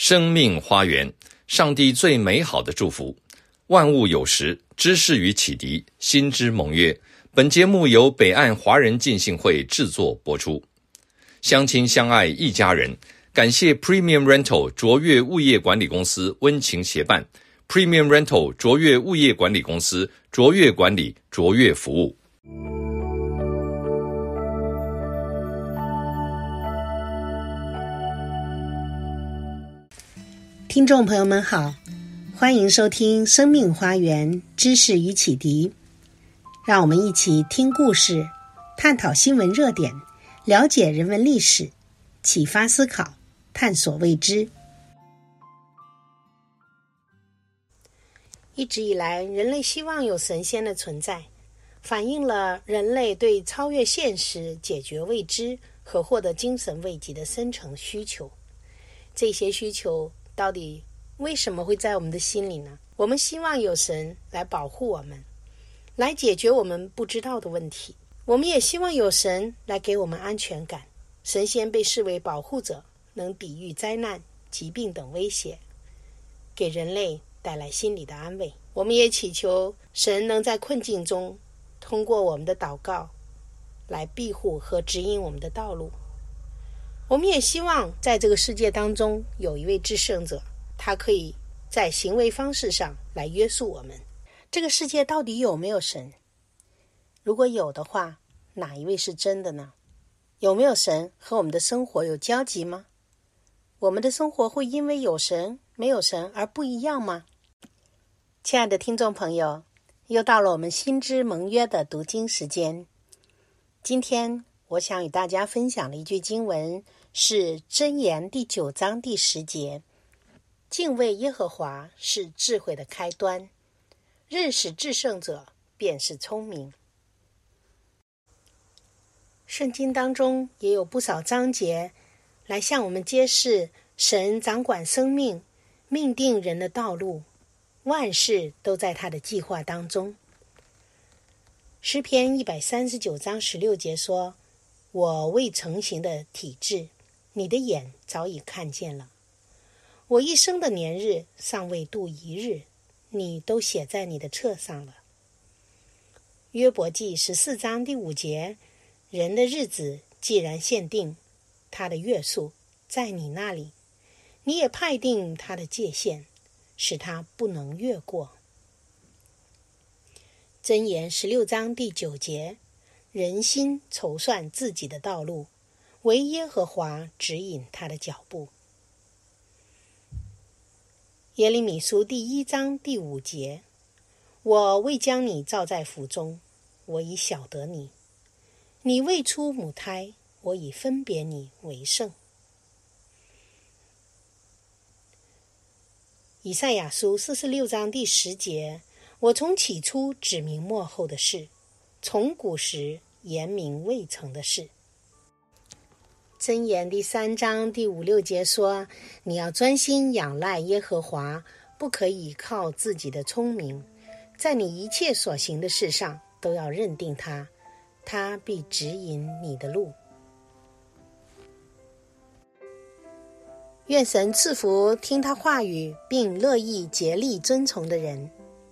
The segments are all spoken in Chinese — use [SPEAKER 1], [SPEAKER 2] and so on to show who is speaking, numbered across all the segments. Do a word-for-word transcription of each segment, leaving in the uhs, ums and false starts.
[SPEAKER 1] 生命花园，上帝最美好的祝福。万物有时，知识与启迪，心之盟约。本节目由北岸华人浸信会制作播出。相亲相爱一家人，感谢 Premium Rental 卓越物业管理公司温情协办。Premium Rental 卓越物业管理公司，卓越管理，卓越服务。
[SPEAKER 2] 听众朋友们好，欢迎收听生命花园知识与启迪，让我们一起听故事，探讨新闻热点，了解人文历史，启发思考，探索未知。一直以来，人类希望有神仙的存在，反映了人类对超越现实、解决未知和获得精神慰藉的深层需求。这些需求到底为什么会在我们的心里呢？我们希望有神来保护我们，来解决我们不知道的问题。我们也希望有神来给我们安全感。神仙被视为保护者，能抵御灾难、疾病等威胁，给人类带来心理的安慰。我们也祈求神能在困境中，通过我们的祷告来庇护和指引我们的道路。我们也希望在这个世界当中有一位至圣者，他可以在行为方式上来约束我们。这个世界到底有没有神？如果有的话，哪一位是真的呢？有没有神和我们的生活有交集吗？我们的生活会因为有神没有神而不一样吗？亲爱的听众朋友，又到了我们心之盟约的读经时间。今天我想与大家分享的一句经文是箴言第九章第十节，敬畏耶和华是智慧的开端，认识至圣者便是聪明。圣经当中也有不少章节来向我们揭示神掌管生命，命定人的道路，万事都在他的计划当中。诗篇一百三十九章十六节说，我未成形的体质，你的眼早已看见了。我一生的年日尚未度一日，你都写在你的册上了。约伯记十四章第五节，人的日子既然限定，他的月数在你那里，你也派定他的界限，使他不能越过。箴言十六章第九节，人心筹算自己的道路，唯耶和华指引他的脚步。耶利米书第一章第五节，我未将你造在腹中，我已晓得你，你未出母胎，我已分别你为圣。以赛亚书四十六章第十节，我从起初指明末后的事，从古时言明未成的事。箴言第三章第五六节说，你要专心仰赖耶和华，不可以靠自己的聪明，在你一切所行的事上都要认定他，他必指引你的路。愿神赐福听他话语并乐意竭力遵从的人。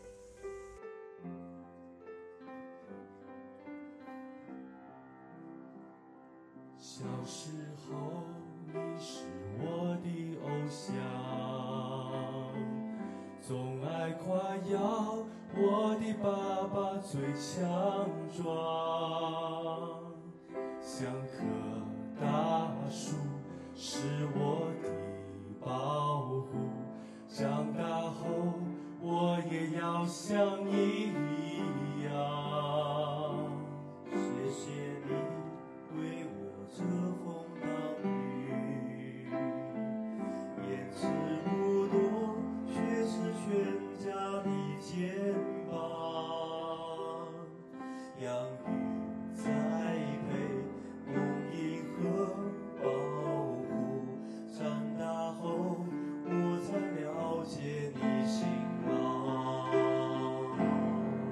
[SPEAKER 3] 小时候你是我的偶像，总爱夸耀我的爸爸最强壮，像棵大树是我的保护，长大后我也要像你一样。谢谢你对我遮风挡雨，言辞不多，却是全家的肩膀，养育栽培，供应和保护，长大后我才了解你辛劳。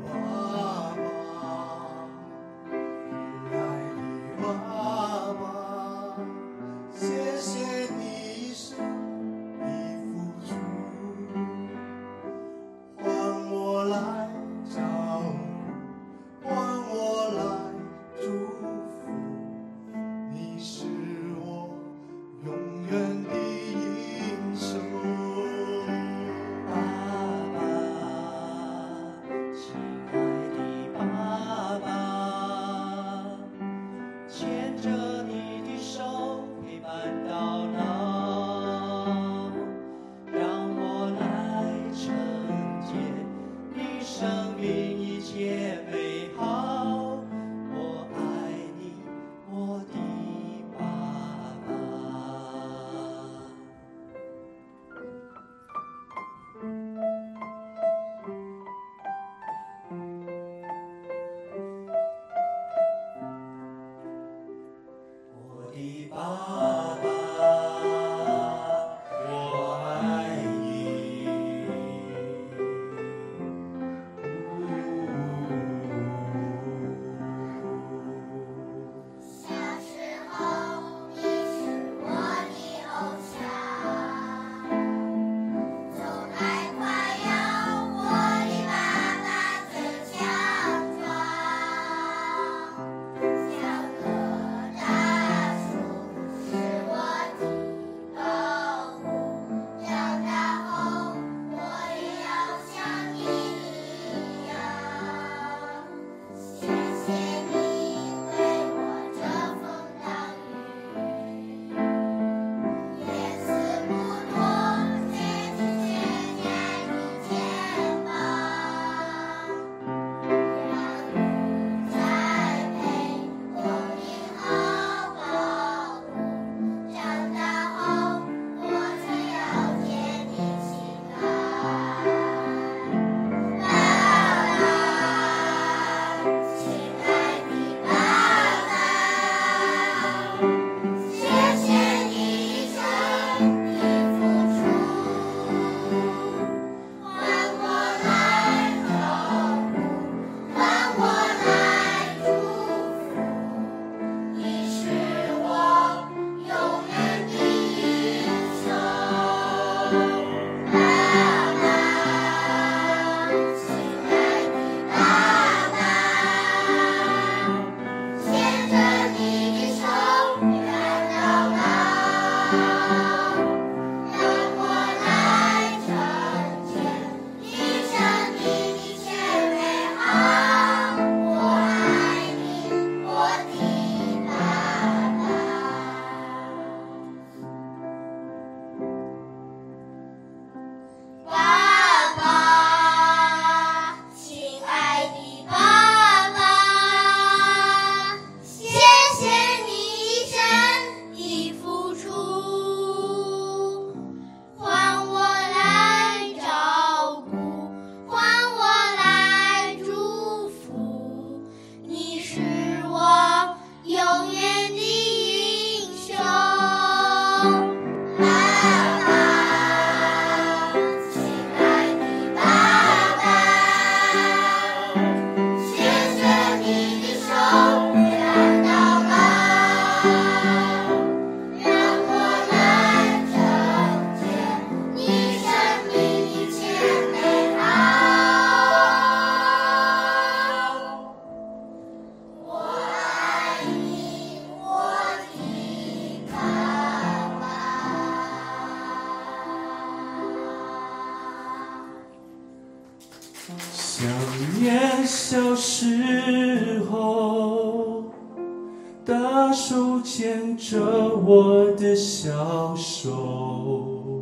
[SPEAKER 3] 想念小时候，大手牵着我的小手，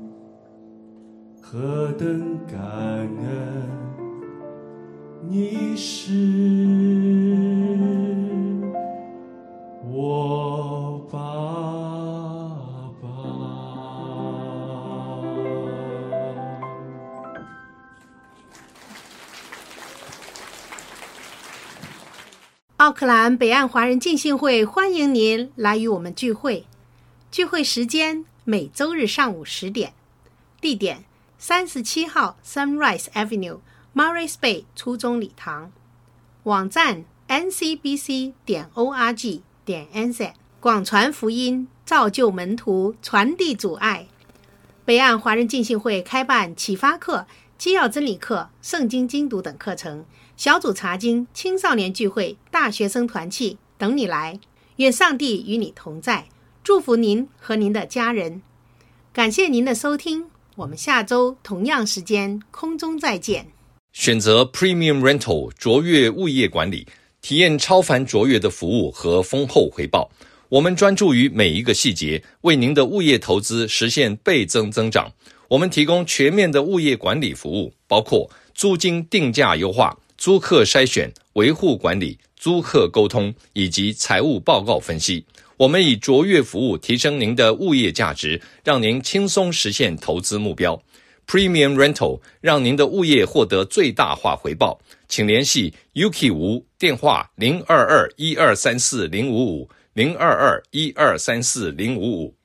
[SPEAKER 3] 何等感恩你是我爸爸。
[SPEAKER 2] 奥克兰北岸华人浸信会欢迎您来与我们聚会。聚会时间每周日上午十点，地点三十七号 Sunrise Avenue、Morris Bay 初中礼堂。网站 N C B C 点 org 点 N Z。广传福音，造就门徒，传递主爱。北岸华人浸信会开办启发课、基要真理课、圣经精读等课程，小组查经、青少年聚会、大学生团契，等你来。愿上帝与你同在，祝福您和您的家人。感谢您的收听，我们下周同样时间空中再见。
[SPEAKER 1] 选择 Premium Rental 卓越物业管理，体验超凡卓越的服务和丰厚回报。我们专注于每一个细节，为您的物业投资实现倍增增长。我们提供全面的物业管理服务，包括租金定价优化、租客筛选、维护管理、租客沟通以及财务报告分析。我们以卓越服务提升您的物业价值，让您轻松实现投资目标。Premium Rental 让您的物业获得最大化回报。请联系 Yuki 吴，电话零二二一二三四零五五零二二一二三四零五五。